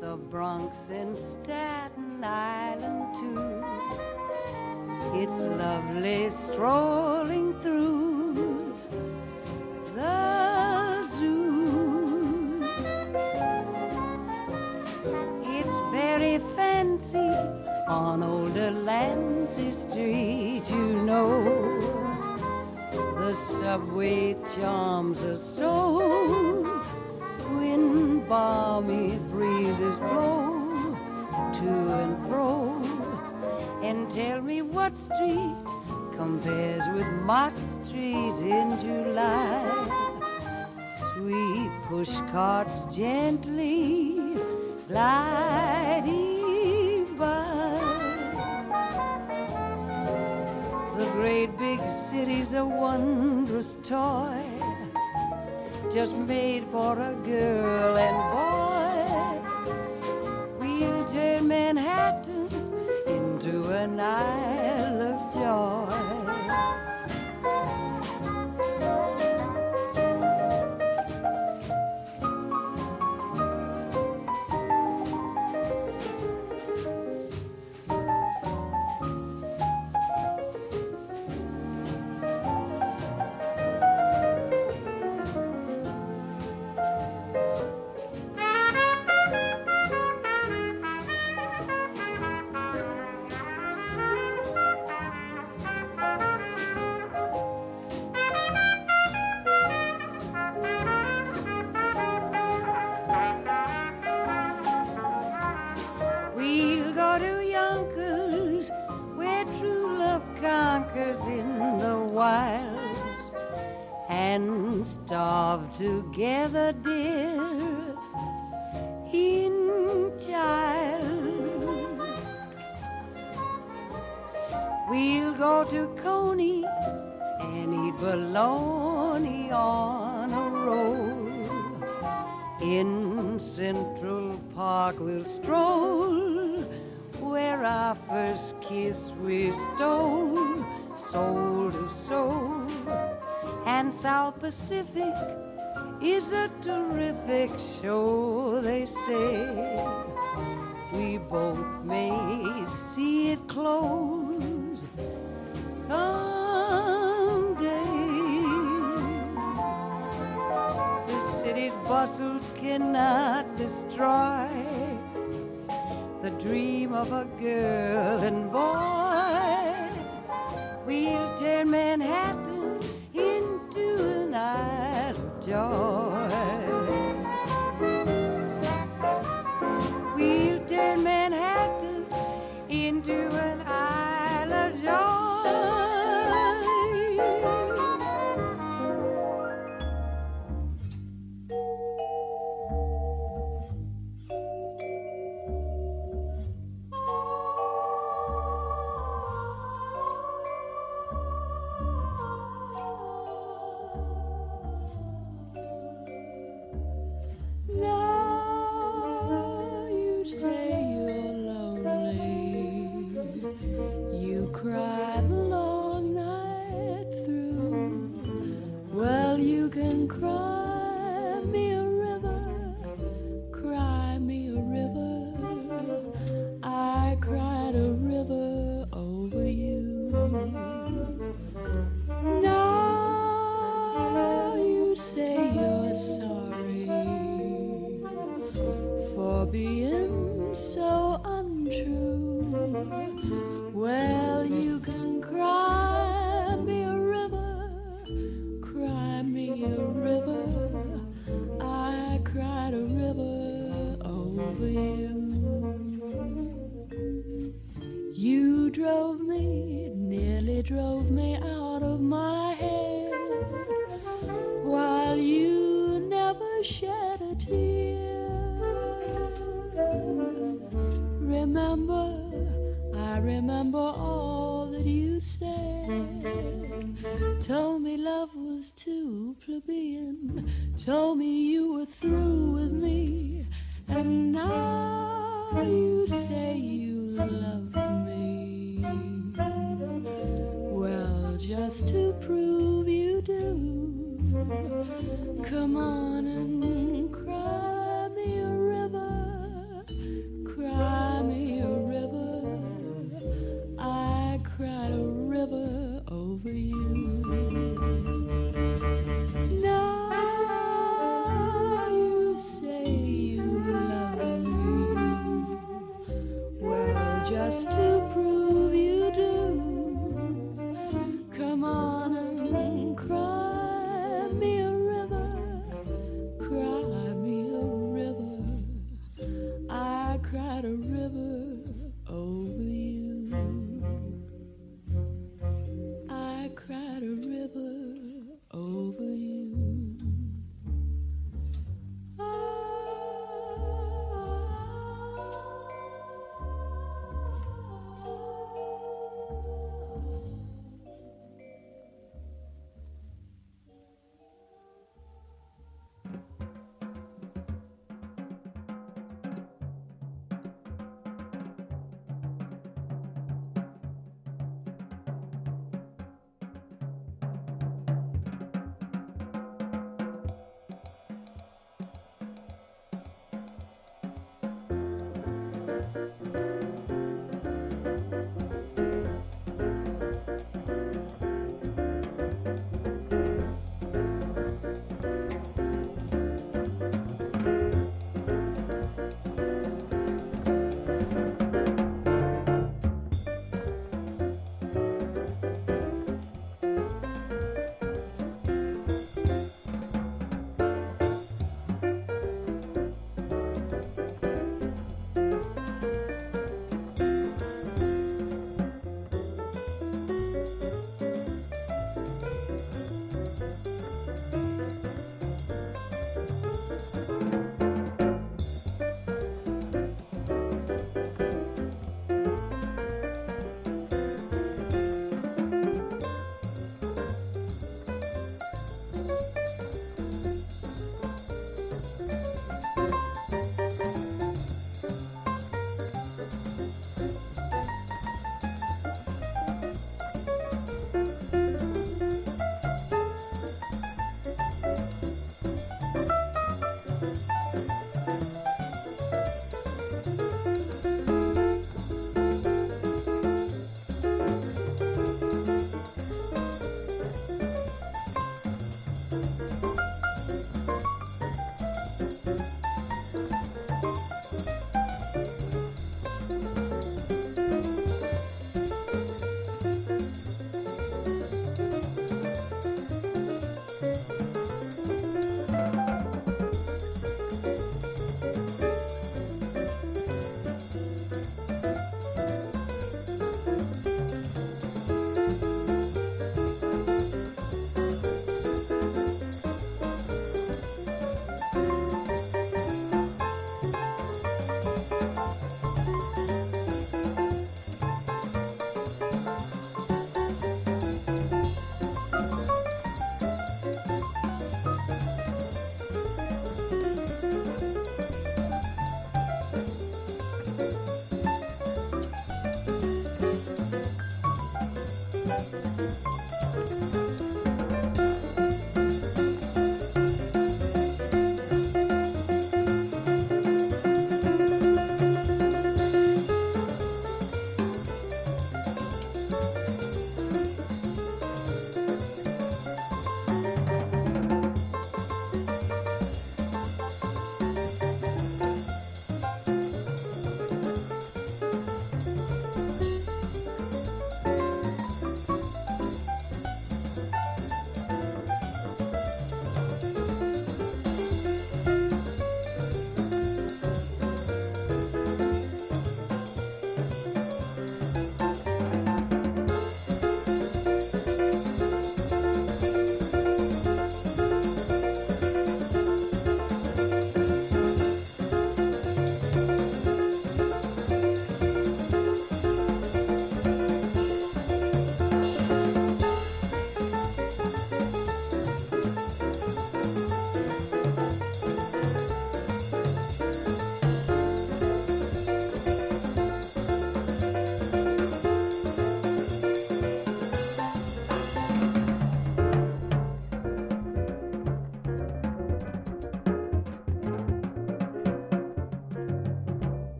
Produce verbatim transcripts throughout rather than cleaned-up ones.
the Bronx and Staten Island too. It's lovely strolling through the zoo. It's very fancy on old Delancey Street, you know. The subway charms us so when balmy breezes blow to and fro. And tell me what street compares with Mott Street in July. Sweet push carts gently gliding by. The great big city's a wondrous toy, just made for a girl and boy. We'll turn Manhattan into an Isle of Joy. In the wilds and starve together, dear, in childs. We'll go to Coney and eat bologna on a roll. In Central Park we'll stroll, where our first kiss we stole, soul to soul. And South Pacific is a terrific show, they say. We both may see it close someday. The city's bustles cannot destroy the dream of a girl and boy. We'll turn Manhattan into an Isle of Joy. We'll turn Manhattan into an Isle of Joy. Told me you were through with me, and now you say you love me. Well, just to prove you do, come on and cry me a river. just to prove you do. Come on and cry me a river, cry me a river. I cried a river over you. I cried a river over you. Oh,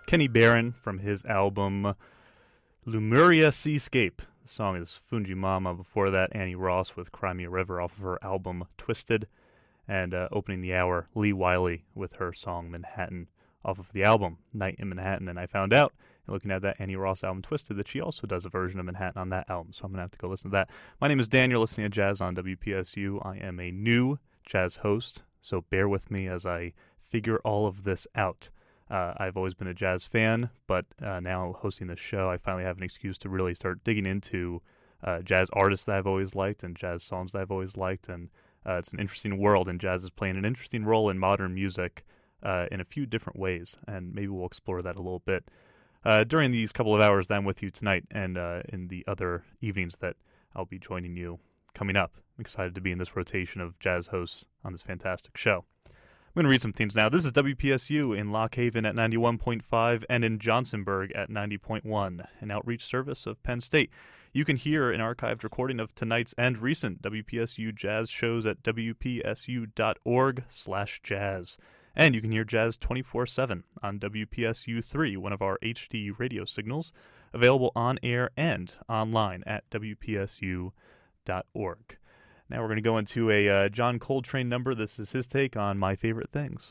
Kenny Barron from his album Lemuria Seascape. The song is Fungi Mama. Before that, Annie Ross with Cry Me a River off of her album Twisted. And uh, opening the hour, Lee Wiley with her song Manhattan off of the album Night in Manhattan. And I found out, in looking at that Annie Ross album Twisted, that she also does a version of Manhattan on that album. So I'm going to have to go listen to that. My name is Dan. You're listening to Jazz on W P S U. I am a new jazz host, so bear with me as I figure all of this out. Uh, I've always been a jazz fan, but uh, now hosting this show, I finally have an excuse to really start digging into uh, jazz artists that I've always liked and jazz songs that I've always liked. And uh, it's an interesting world, and jazz is playing an interesting role in modern music uh, in a few different ways, and maybe we'll explore that a little bit uh, during these couple of hours that I'm with you tonight and uh, in the other evenings that I'll be joining you coming up. I'm excited to be in this rotation of jazz hosts on this fantastic show. I'm going to read some themes now. This is W P S U in Lock Haven at ninety-one point five and in Johnsonburg at ninety point one, an outreach service of Penn State. You can hear an archived recording of tonight's and recent W P S U jazz shows at w p s u dot org slash jazz. And you can hear jazz twenty-four seven on W P S U three, one of our H D radio signals, available on air and online at w p s u dot org. Now we're going to go into a uh, John Coltrane number. This is his take on My Favorite Things.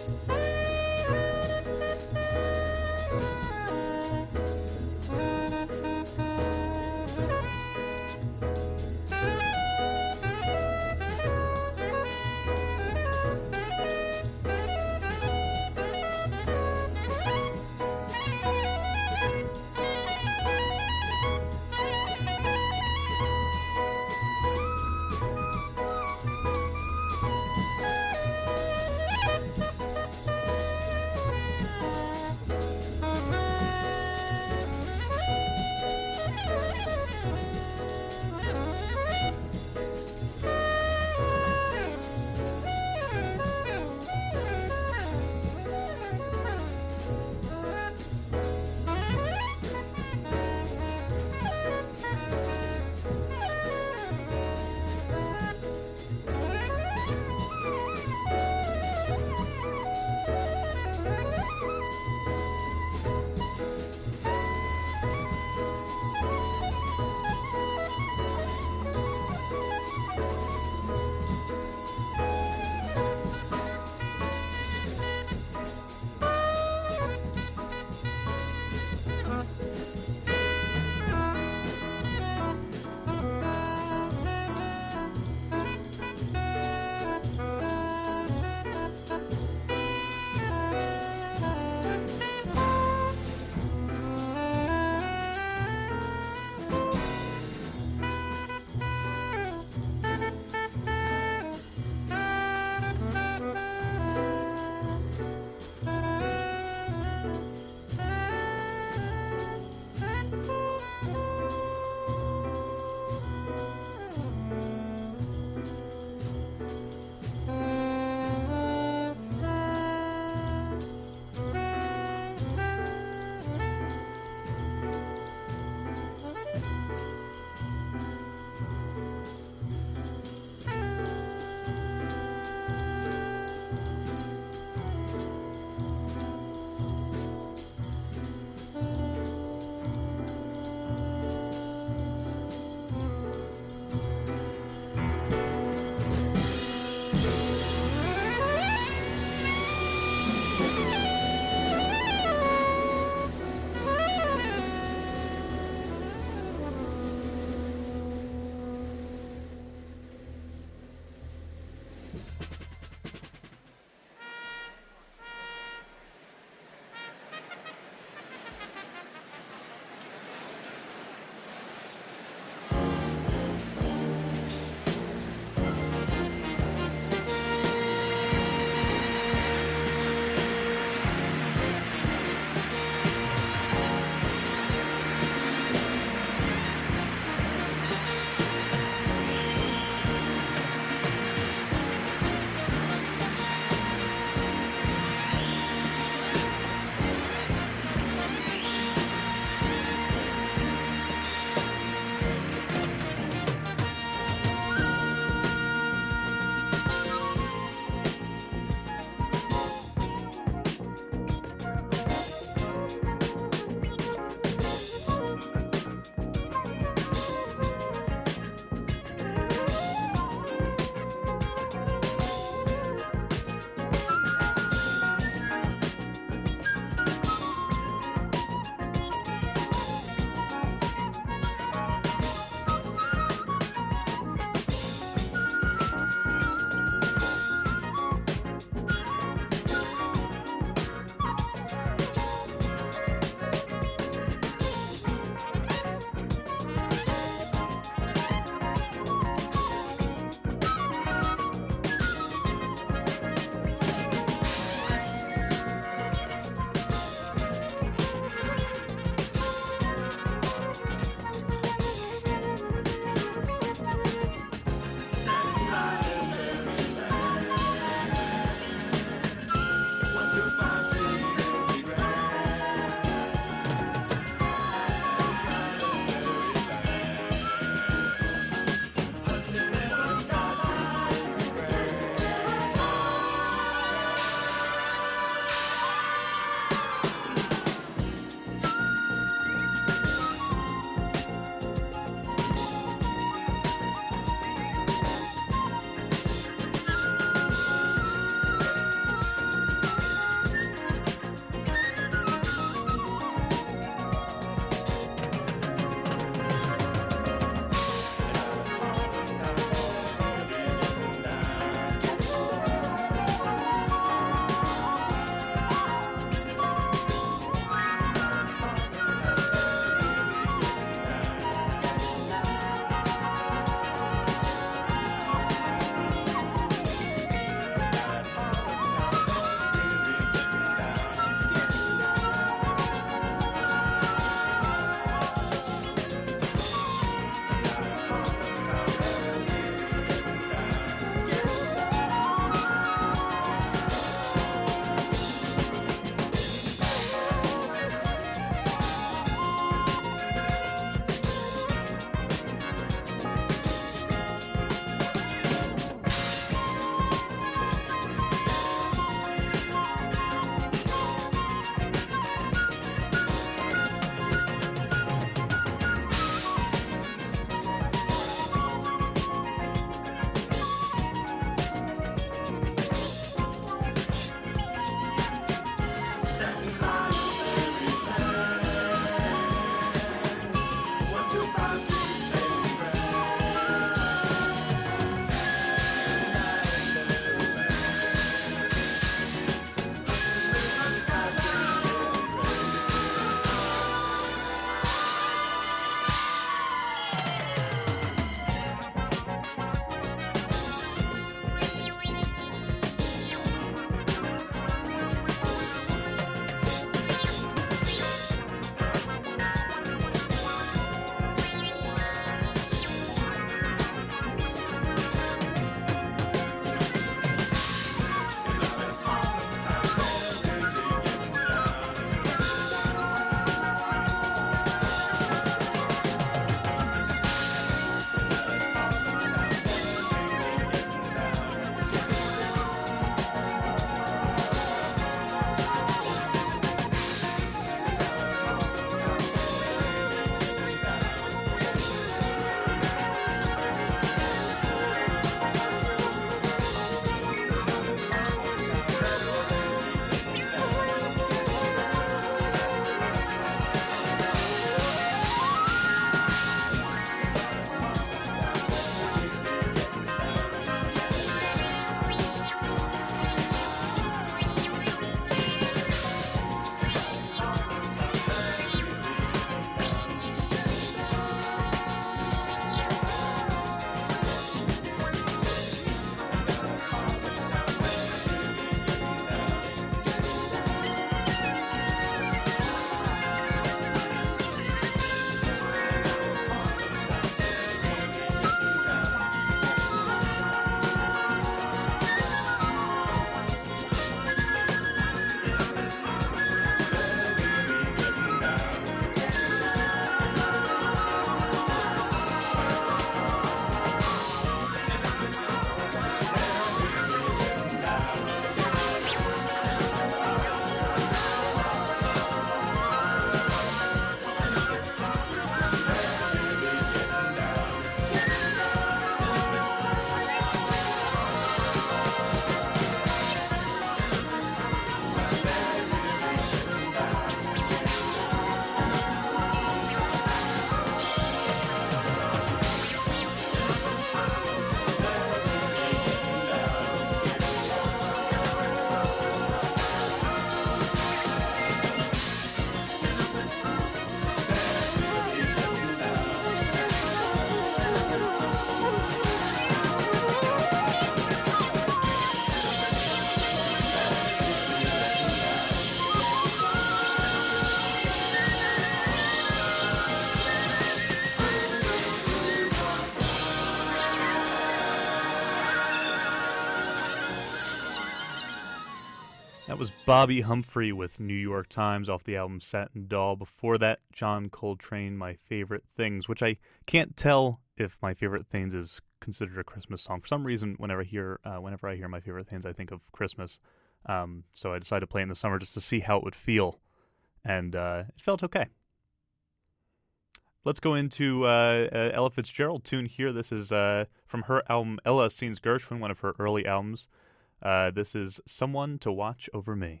That was Bobby Humphrey with New York Times off the album Satin Doll. Before that, John Coltrane, My Favorite Things, which I can't tell if My Favorite Things is considered a Christmas song. For some reason, whenever I hear, uh, whenever I hear My Favorite Things, I think of Christmas. Um, so I decided to play it in the summer just to see how it would feel, and uh, it felt okay. Let's go into uh, uh, Ella Fitzgerald tune here. This is uh, from her album Ella Sings Gershwin, one of her early albums. Uh, this is Someone to Watch Over Me.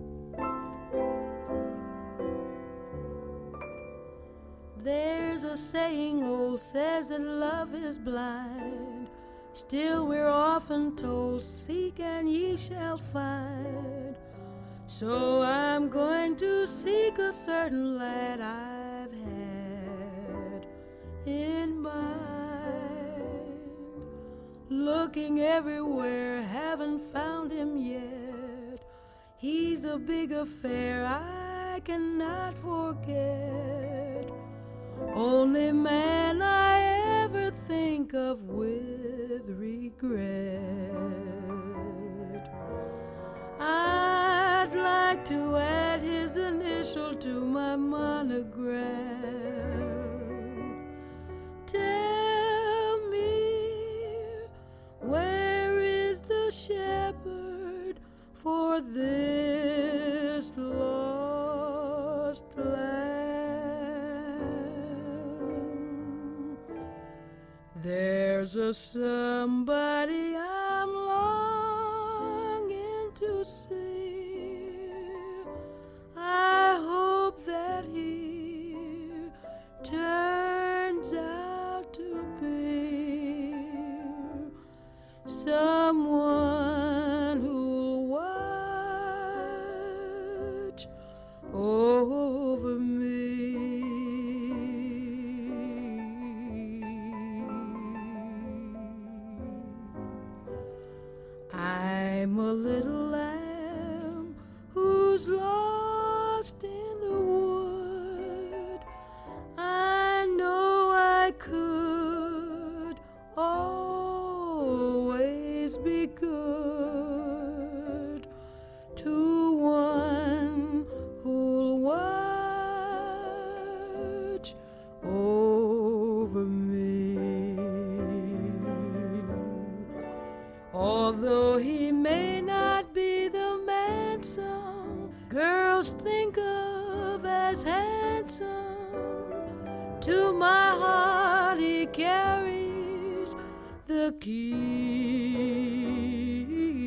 There's a saying old says that love is blind. Still we're often told, seek and ye shall find. So I'm going to seek a certain lad I've had in mind. Looking everywhere, haven't found him yet. He's the big affair I cannot forget. Only man I ever think of with regret. I'd like to add his initial to my monogram. Tell me, where is the shepherd for this lost lamb? There's a somebody I'm longing to see. I hope that he turns out to be someone who'll watch over me. I'm a little lamb who's lost in the wood. I know I could always be good to one who'll watch over me. Although he may not be the man some girls think of as handsome, to my heart he carries the key.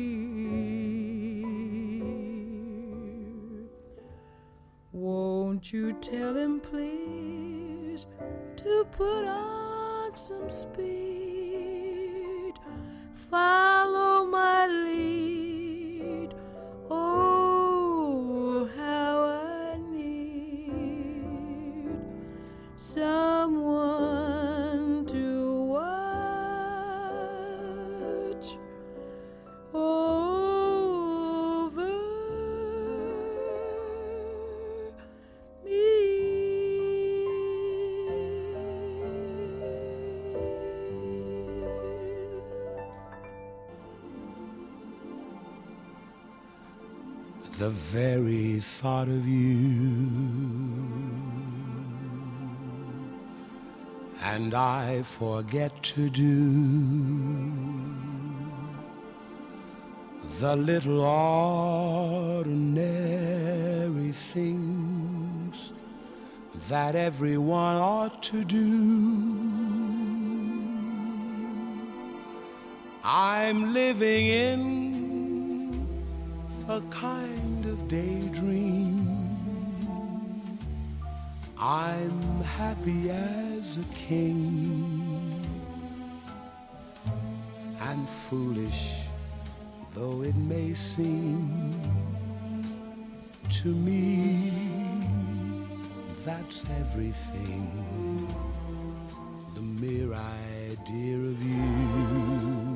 Won't you tell him, please, to put on some speed, follow my lead. Oh, how I need someone to watch over me. The very thought of you, and I forget to do the little ordinary things that everyone ought to do. I'm living in a kind of daydream. I'm happy as a king, and foolish though it may seem to me, that's everything. The mere idea of you,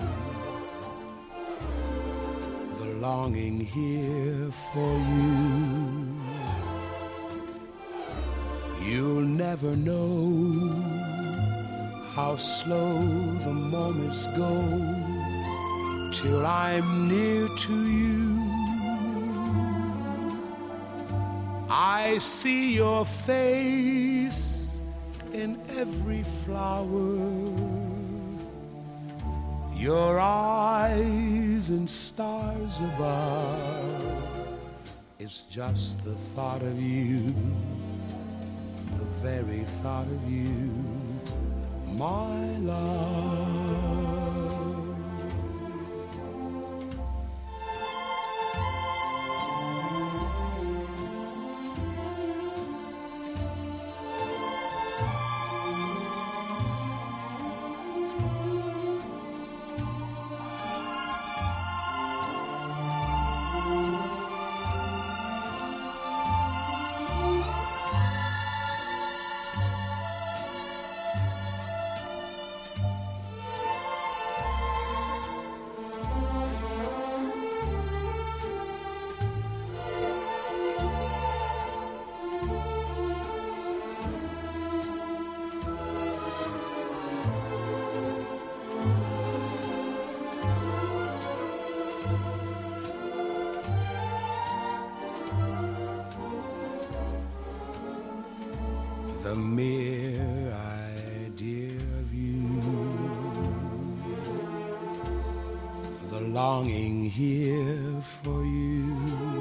the longing here for you. You'll never know how slow the moments go till I'm near to you. I see your face in every flower, your eyes and stars above. It's just the thought of you, the very thought of you, my love. The mere idea of you, the longing here for you,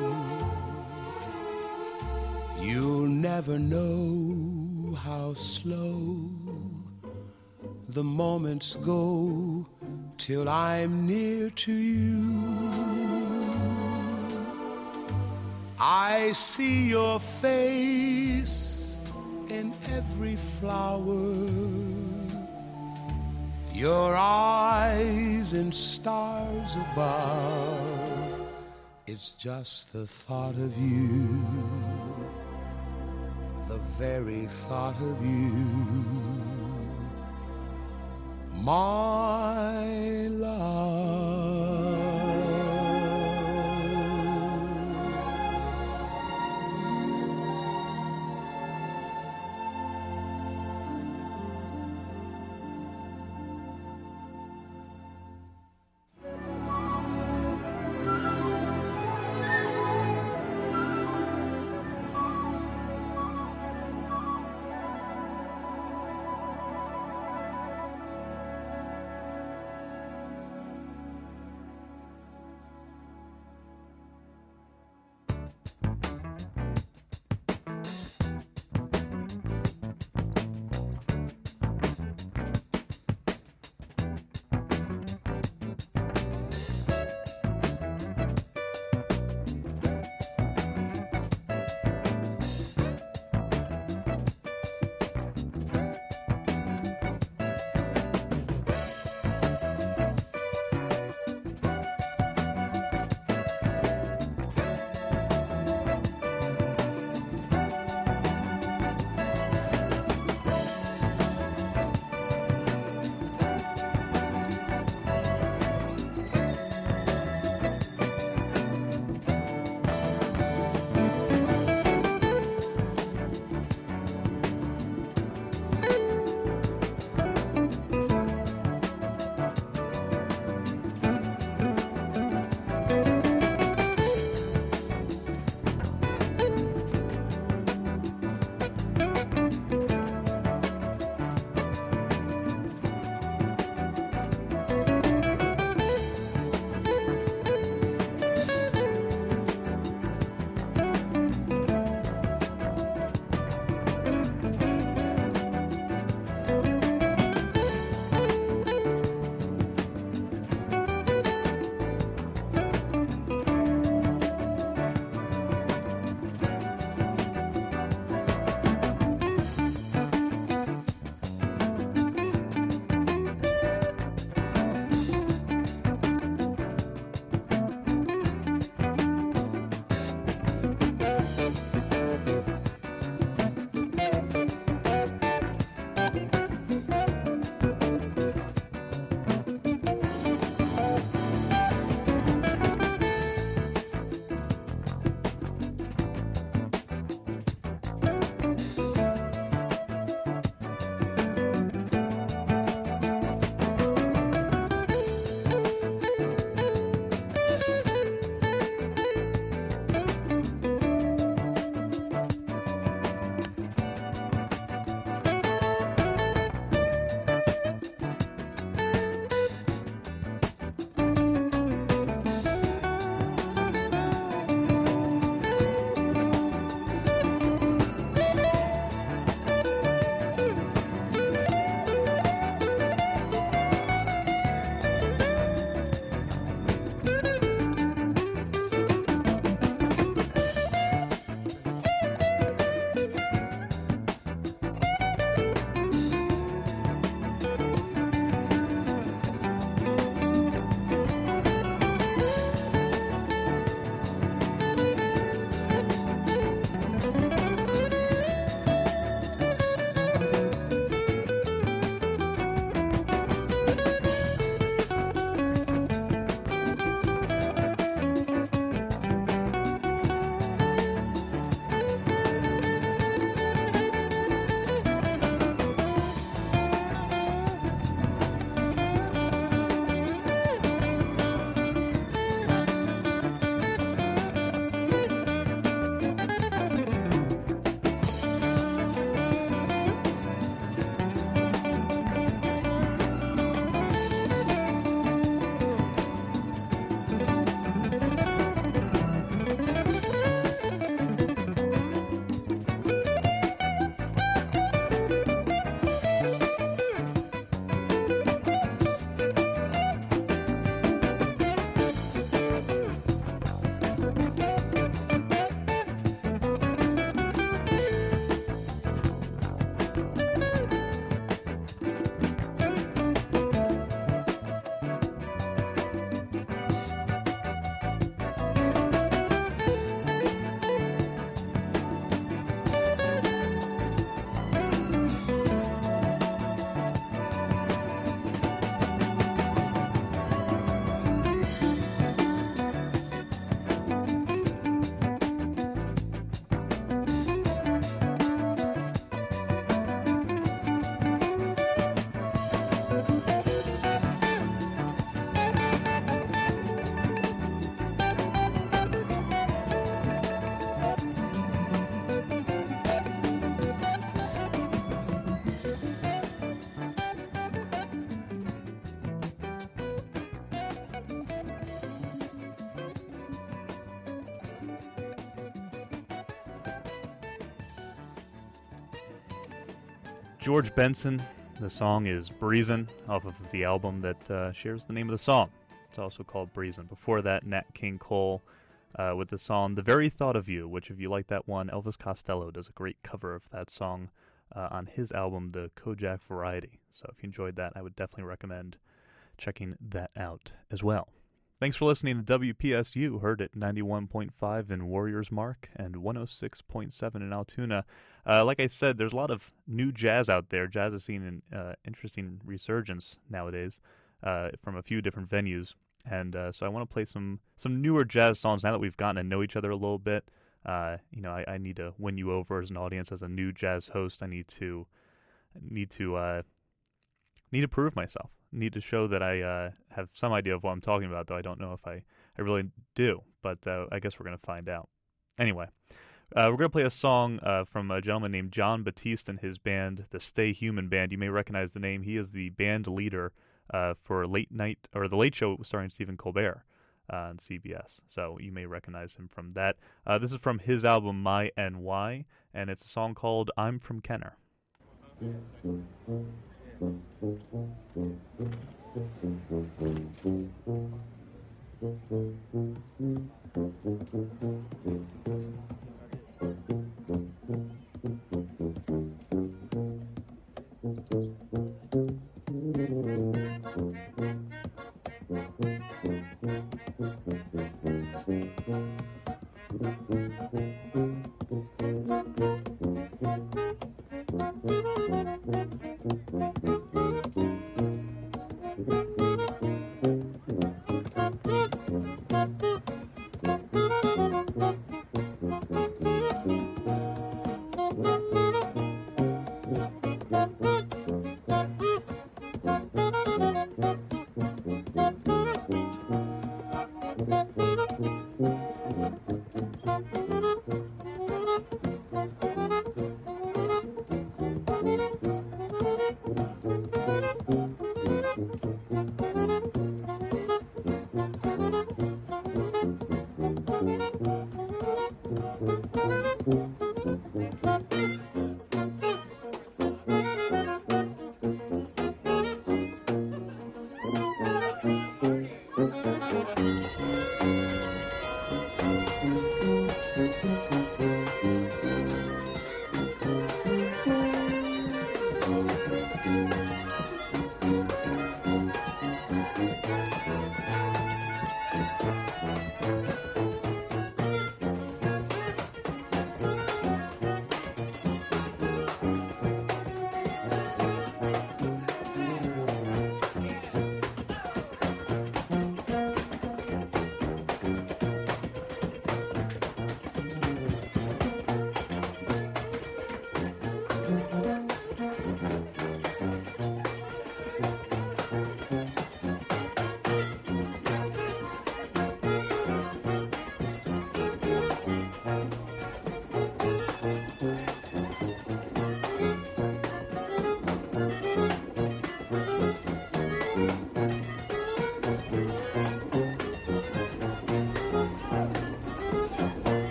you'll never know how slow the moments go till I'm near to you. I see your face in every flower, your eyes and stars above. It's just the thought of you, the very thought of you, my love. George Benson. The song is Breezin', off of the album that uh, shares the name of the song. It's also called Breezin'. Before that, Nat King Cole uh, with the song The Very Thought of You, which if you like that one, Elvis Costello does a great cover of that song uh, on his album, The Kojak Variety. So if you enjoyed that, I would definitely recommend checking that out as well. Thanks for listening to W P S U, heard at ninety-one point five in Warriors Mark and one oh six point seven in Altoona. Uh, like I said, there's a lot of new jazz out there. Jazz has seen an uh, interesting resurgence nowadays uh, from a few different venues. And uh, so I want to play some, some newer jazz songs now that we've gotten to know each other a little bit. Uh, you know, I, I need to win you over as an audience, as a new jazz host. I need to need to uh, need to prove myself. Need to show that I uh, have some idea of what I'm talking about, though I don't know if I, I really do. But uh, I guess we're going to find out. Anyway, uh, we're going to play a song uh, from a gentleman named Jon Batiste and his band, the Stay Human Band. You may recognize the name. He is the band leader uh, for Late Night, or The Late Show starring Stephen Colbert uh, on C B S. So you may recognize him from that. Uh, this is from his album, My N Y, and it's a song called I'm From Kenner.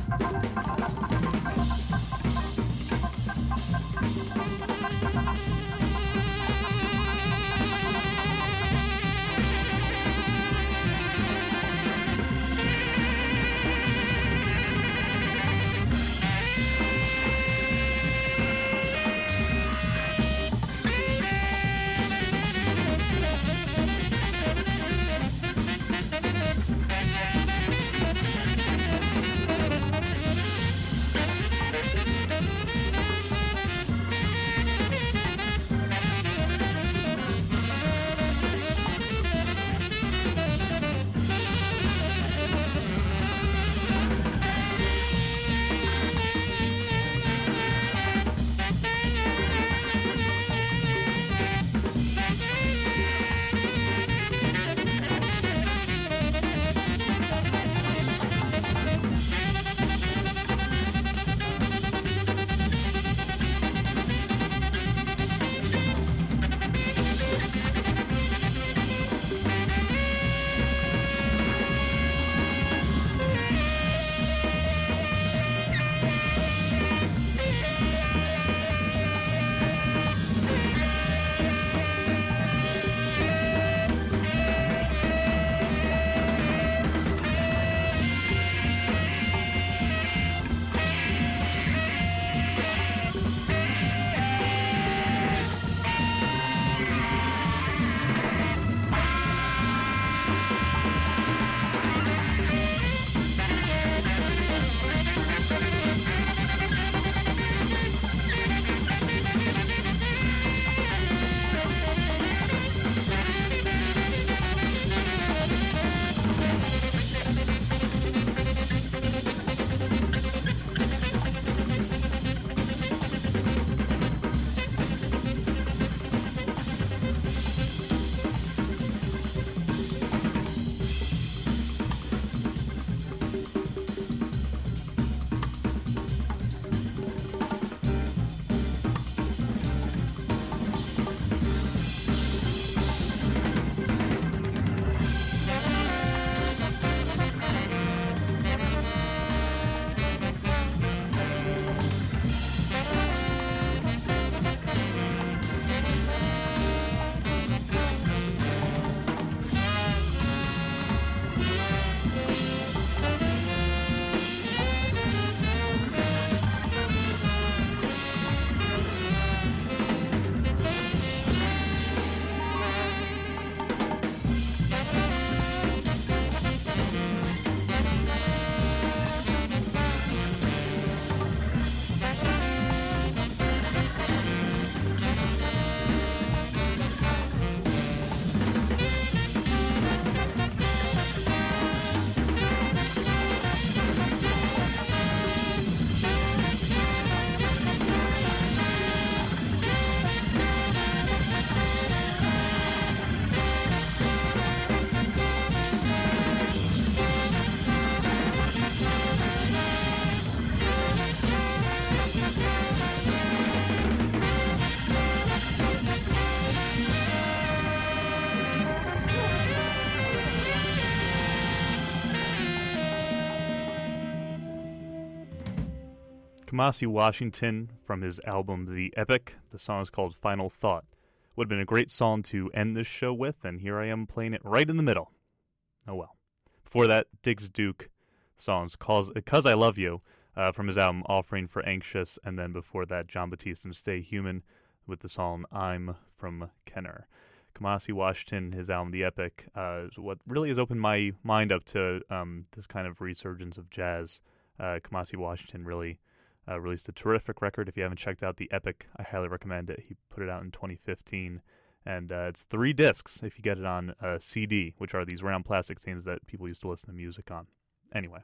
Kamasi Washington from his album The Epic. The song is called Final Thought. Would have been a great song to end this show with, and here I am playing it right in the middle. Oh well. Before that, Diggs Duke songs Cause, Cause I Love You uh, from his album Offering for Anxious, and then before that, John Batiste and Stay Human with the song I'm from Kenner. Kamasi Washington, his album The Epic, uh, is what really has opened my mind up to um, this kind of resurgence of jazz. Uh, Kamasi Washington really uh, released a terrific record. If you haven't checked out The Epic, I highly recommend it. He put it out in twenty fifteen, and uh, it's three discs if you get it on a C D, which are these round plastic things that people used to listen to music on. Anyway,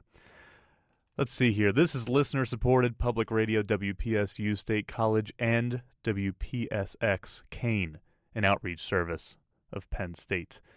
let's see here. This is listener-supported public radio, W P S U State College and W P S X Kane, an outreach service of Penn State.